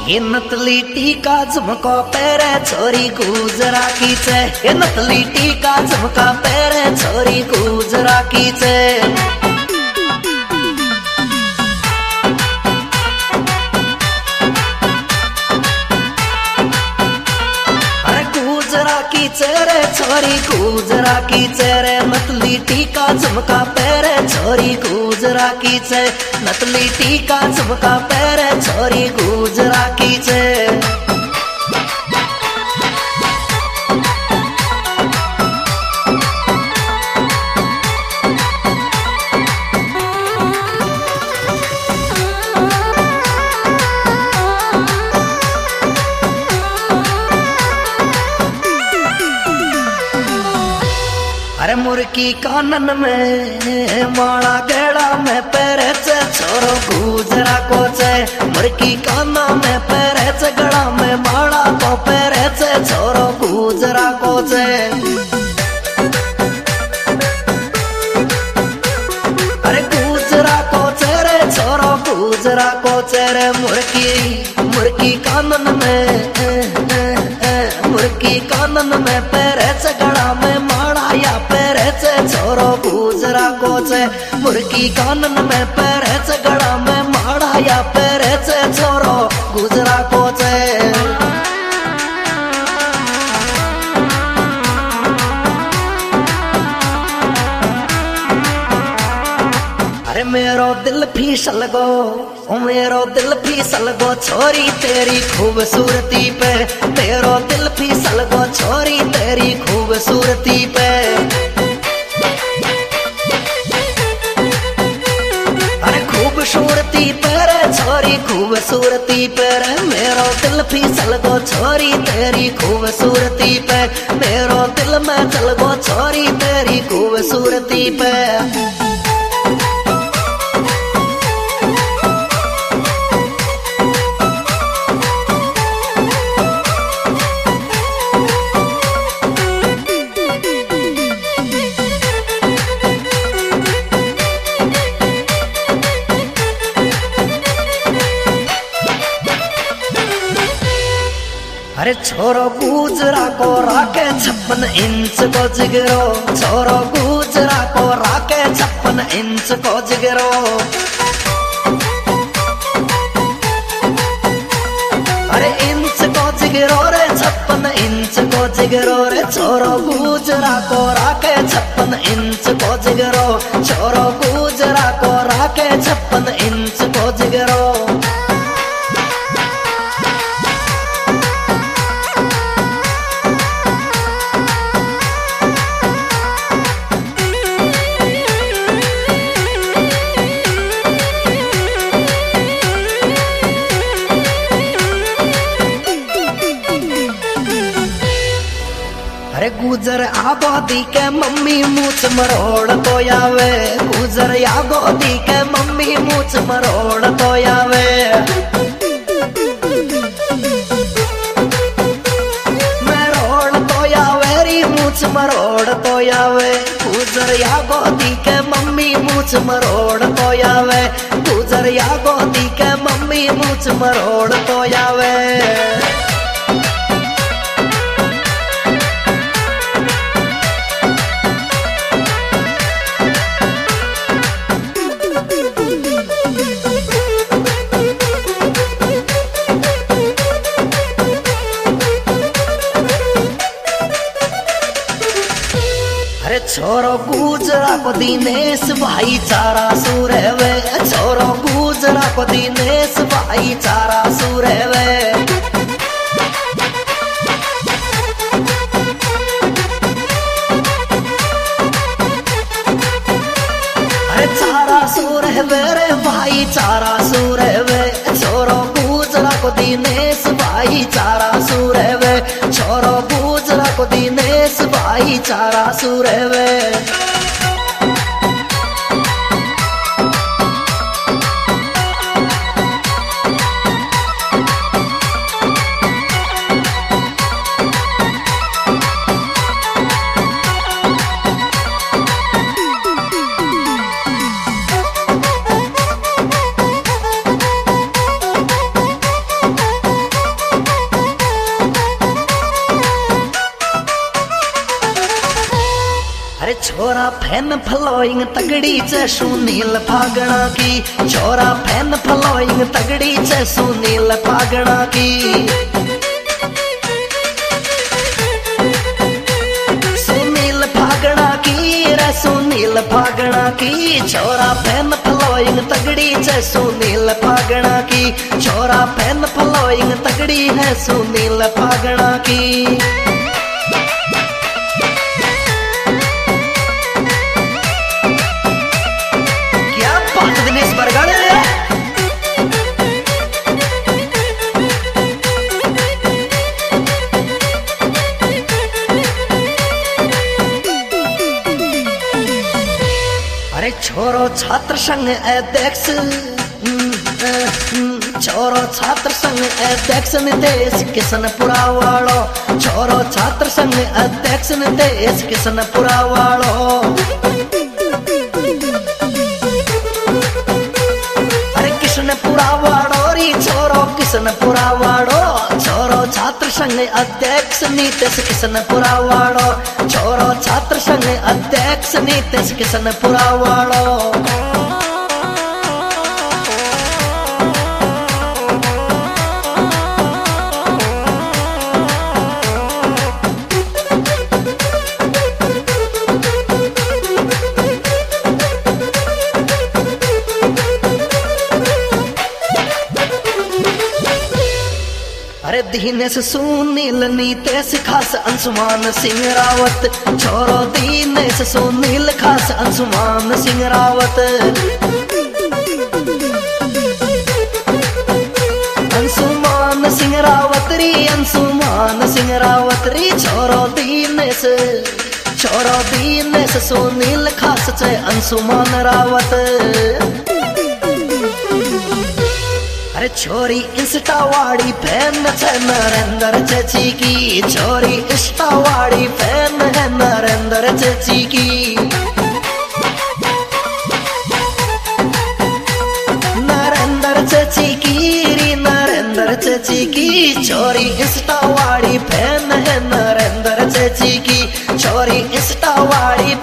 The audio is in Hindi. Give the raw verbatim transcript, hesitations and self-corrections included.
ये नतली टीका झुमको पैरे छोरी गुजरा की छे। ये नतली टीका झुमका पैरे छोरी गुजरा की छे। अरे गुजरा की चेरे छोरी गुजरा की चेरे नतली टीका झुमका पैरे छोरी गुजरा की छे। नतली टीका झुमका पैरे छोरी गुजरा की छे। अरे मुर्की कानन में माला गेड़ा में पैरे से छोरो गुजरा को छे। मुर्की काना में पैरे से गड़ा में माला को पैरे से छोरो गुजरा को छे। अरे गुजरा को छे रे छोरो गुजरा को छे रे मुर्की मुर्की कानन में मुर्की कानन में पैरे से गड़ा में माला या पैरे से छोरो गुजरा को छे। मुर्गी कानन में पैरे से गड़ा में माड़ा या पैरे से छोरो गुजरा को छे। अरे मेरो दिल फिसल गो ओ मेरो दिल फिसल गो छोरी तेरी खूबसूरती पे। मेरो दिल फिसल गो छोरी तेरी खूबसूरती पे। अरे खूबसूरती पे रे छोरी खूबसूरती पे रे मेरो दिल फिसल गो छोरी तेरी खूबसूरती पे। मेरो दिल में चल गो छोरी तेरी खूबसूरती पे। अरे छोरो गुजरा को राके छप्पन इंच को जिगरो। छोरो गुजरा को राके छप्पन इंच को जिगरो। अरे इंच को जिगरो रे छप्पन इंच को जिगरो रे छोरो गुजरा को राके छप्पन इंच को जिगरो। छोरो गुजरा को राके छप्पन इंच को जिगरो। अरे गुजर आबादी के मम्मी मूछ मरोड़ तो आवे। गुजर आबादी के मम्मी मूछ मरोड़ तो आवे। मरोड़ तो आवे री मूछ मरोड़ तो आवे। गुजर आबादी के मम्मी मूछ मरोड़ तो आवे। गुजर आबादी के मम्मी मूछ मरोड़ तो आवे। छोरो गुजरा को दिनेश भाईचारा सुरेवे। छोरो गुजरा को दिनेश भाईचारा सुरेवे। अरे चारा सुरेवे रे भाईचारा सुरेवे। छोरो गुजरा को दिनेश भाईचारा सुरेवे। छोरो गुजरा को दिनेश भाईचारा सुरेवे। छोरा फैन फॉलोइंग तगड़ी च सुनील फागणा की, छोरा फैन फॉलोइंग तगड़ी च सुनील फागणा की। सुनील फागणा की रे सुनील फागणा की, छोरा फैन फॉलोइंग तगड़ी च सुनील फागणा की, छोरा फैन फॉलोइंग तगड़ी है सुनील फागणा की। अरे छोरो छात्र संघ अध्यक्ष, छोरो छात्र संघ अध्यक्ष नितेश किशनपुरा वालो, छोरो छात्र संघ अध्यक्ष नितेश किशनपुरा वालो। अरे किशनपुरा वालो री छोरो किशनपुरा वालो, छोरो छात्र संघ अध्यक्ष नितेश किशनपुरा वालो, छोरो छात्र संघ अध्यक्ष नितेश किशनपुरा वालो। अरे दीनेश सुनील नीतेश खास अंशुमान सिंह रावत, छोरो दीनेश सुनील खास अंशुमान सिंह रावत। अंशुमान सिंह रावत री अंशुमान सिंह रावत री, छोरो दीनेश छोरो दीनेश सुनील खास च अंशुमान रावत। अरे छोरी इंस्टा वाड़ी फैन है नरेंद्र चची की, छोरी इंस्टा वाड़ी फैन है नरेंद्र चची की। नरेंद्र चची की री नरेंद्र चची की, छोरी इंस्टा वाड़ी फैन है नरेंद्र चची की, छोरी इंस्टा वाड़ी